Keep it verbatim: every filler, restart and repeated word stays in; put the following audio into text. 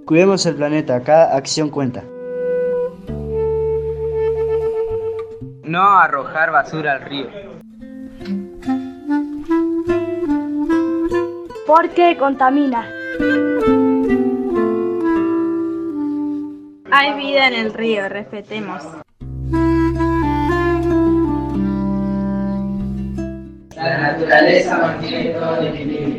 Cuidemos el planeta, cada acción cuenta. No arrojar basura al río. Porque contamina. Hay vida en el río, respetemos. La naturaleza mantiene todo el equilibrio.